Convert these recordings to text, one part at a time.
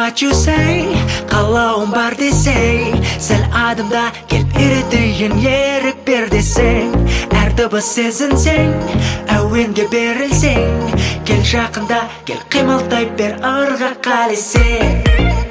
what you say, қалауым бар десей, сәл адымда кел үйретейін ерік бер десең, әр дыбыс сезінсең, әуенге берілсең, кел жақында, кел қимылдай бер ырға қалесең.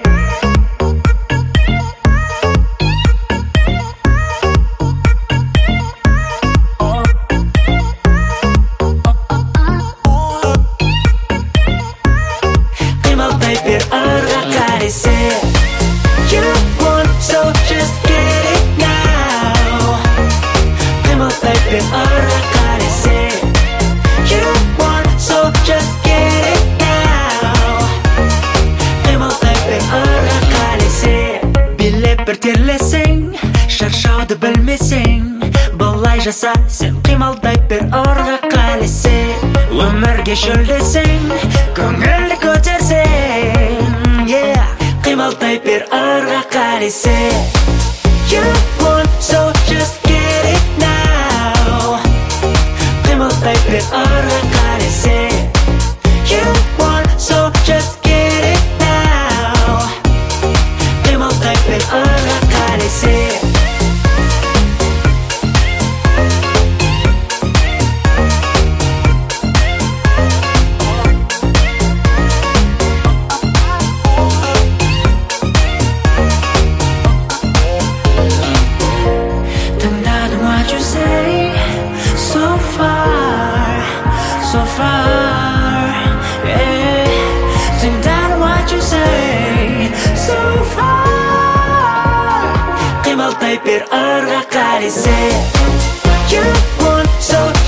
You want, so just get it now. қимылдай бер ырға қалесең. You want, so just get it now. қимылдай бер ырға қалесең. Билеп бір терлесең, шаршауды білмесең, былай жаса, сен қимылдай бер ырға қалесең. Өмірге шөлдесең, көңілді көтерсең, қимылдай бер ырға қалесең. You want, so just get it now. қимылдай бер ырға қалесең. You want, so just get it now. қимылдай бер ырға қалесең. So far, yeah. Think that what you say, so far. қимылдай бер ырға қалесең. You want, so